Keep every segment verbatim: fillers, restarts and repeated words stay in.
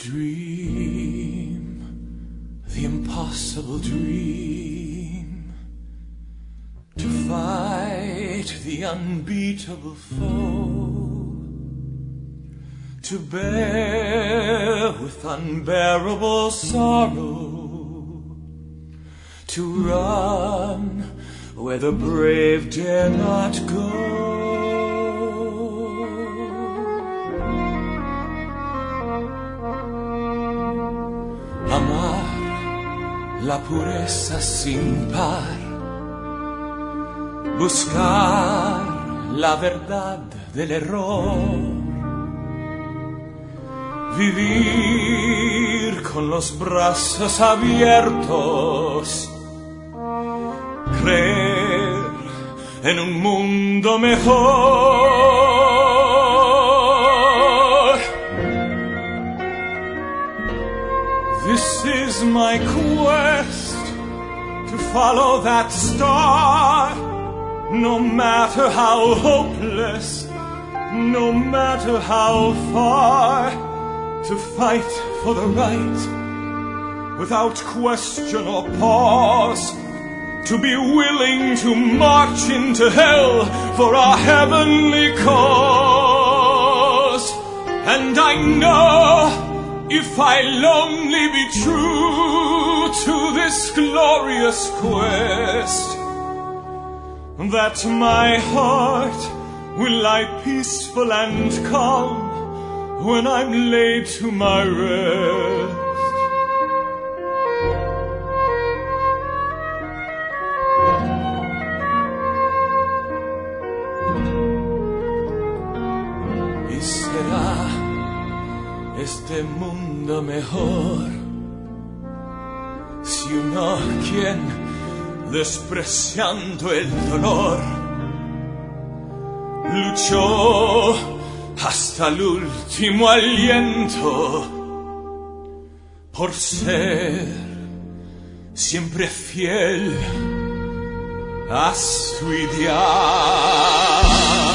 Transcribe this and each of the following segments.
dream, the impossible dream, to fight the unbeatable foe, to bear with unbearable sorrow, to run where the brave dare not go. Amar la pureza sin par, buscar la verdad del error, vivir con los brazos abiertos, creer en un mundo mejor. This is my quest, to follow that star, no matter how hopeless, no matter how far, to fight for the right, without question or pause, to be willing to march into hell for our heavenly cause. And I know, if I'll only be true to this glorious quest, that my heart will lie peaceful and calm when I'm laid to my rest. Y será este mundo mejor si uno, quien despreciando el dolor luchó hasta el último aliento por ser siempre fiel a su ideal.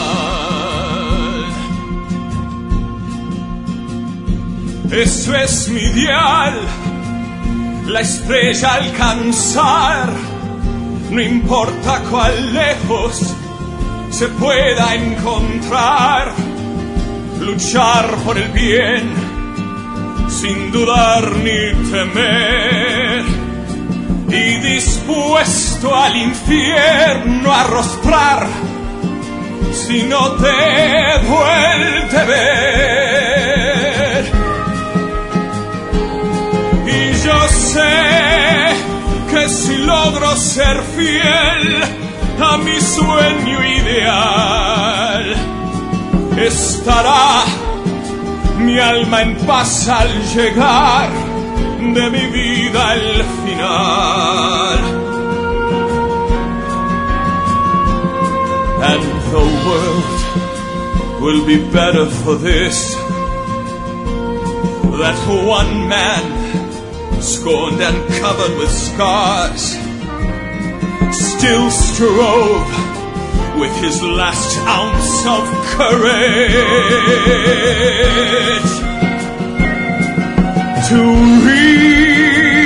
Eso es mi ideal, la estrella alcanzar, no importa cuán lejos se pueda encontrar, luchar por el bien sin dudar ni temer, y dispuesto al infierno a arrostrar si no te vuelve a ver. Y yo sé que si logro ser fiel a mi sueño ideal, estará mi alma en paz al llegar de mi vida al final. And the world will be better for this, that one man, scorned and covered with scars, still strove with his last ounce of courage to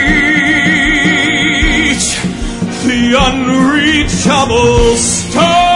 reach the unreachable star.